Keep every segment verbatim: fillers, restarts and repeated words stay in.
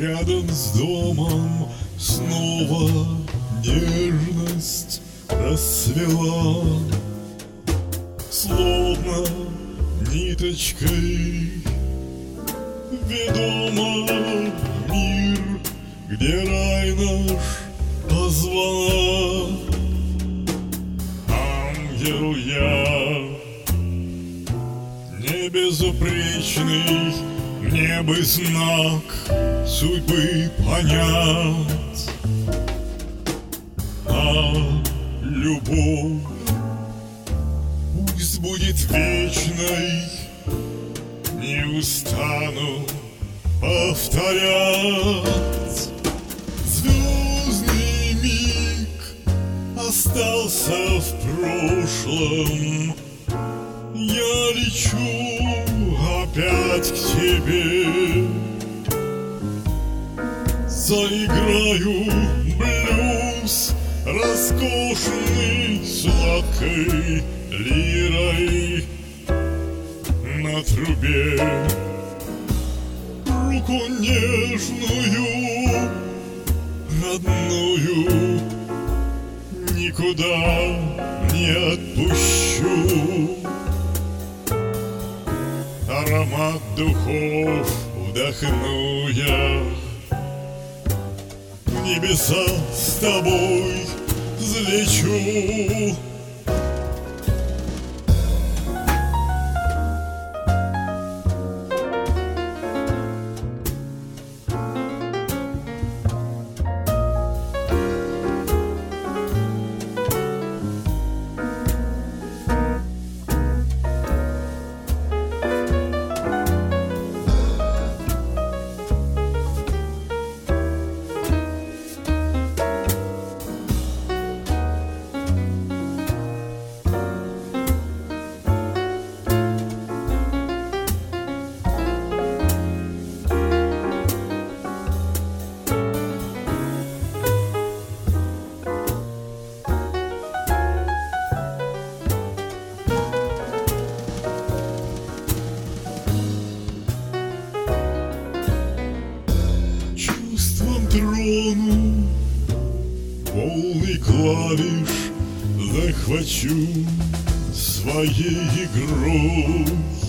Рядом с домом снова нежность расцвела, словно ниточкой ведома мир, где рай наш позвала. Ангел я, не безупречный, мне бы знак судьбы понять, а любовь пусть будет вечной, не устану повторять. Звездный миг остался в прошлом, я лечу опять к тебе, заиграю блюз роскошный сладкой лирой на трубе. Руку нежную, родную, никуда не отпущу. Аромат духов вдохну я, в небеса с тобой взлечу. Трону полный клавиш захвачу своей игрой.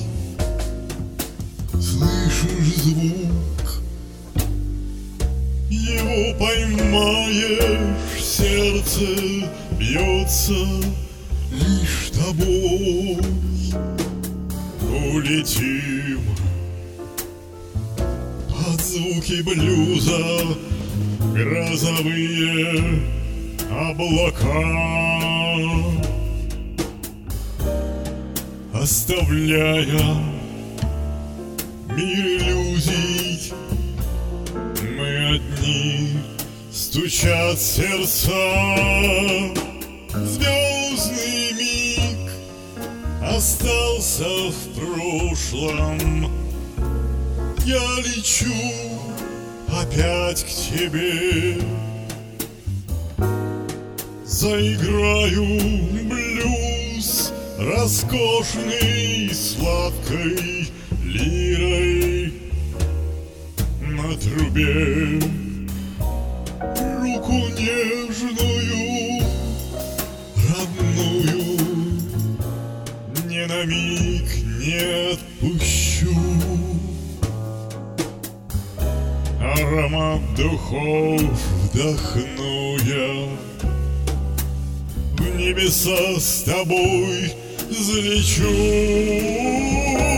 Слышишь звук, его поймаешь, сердце бьется лишь тобой. Улетим под звуки блюза, грозовые облака, оставляя мир иллюзий, мы одни, стучат сердца. Звездный миг остался в прошлом, я лечу опять к тебе, заиграю блюз роскошный сладкой лирой на трубе. Руку нежную, родную, ни на миг не отпущу. Аромат духов вдохну я, в небеса с тобой взлечу.